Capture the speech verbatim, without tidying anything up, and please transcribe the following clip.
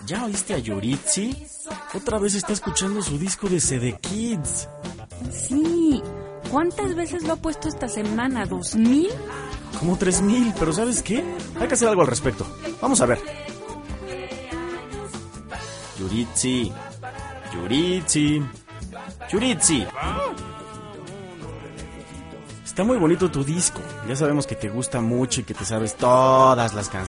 ¿Ya oíste a Yuritsi? Otra vez está escuchando su disco de C D Kids. Sí. ¿Cuántas veces lo ha puesto esta semana? ¿Dos mil? Como tres mil, pero ¿sabes qué? Hay que hacer algo al respecto. Vamos a ver. Yuritsi. Yuritsi. Yuritsi. Está muy bonito tu disco. Ya sabemos que te gusta mucho y que te sabes todas las canciones.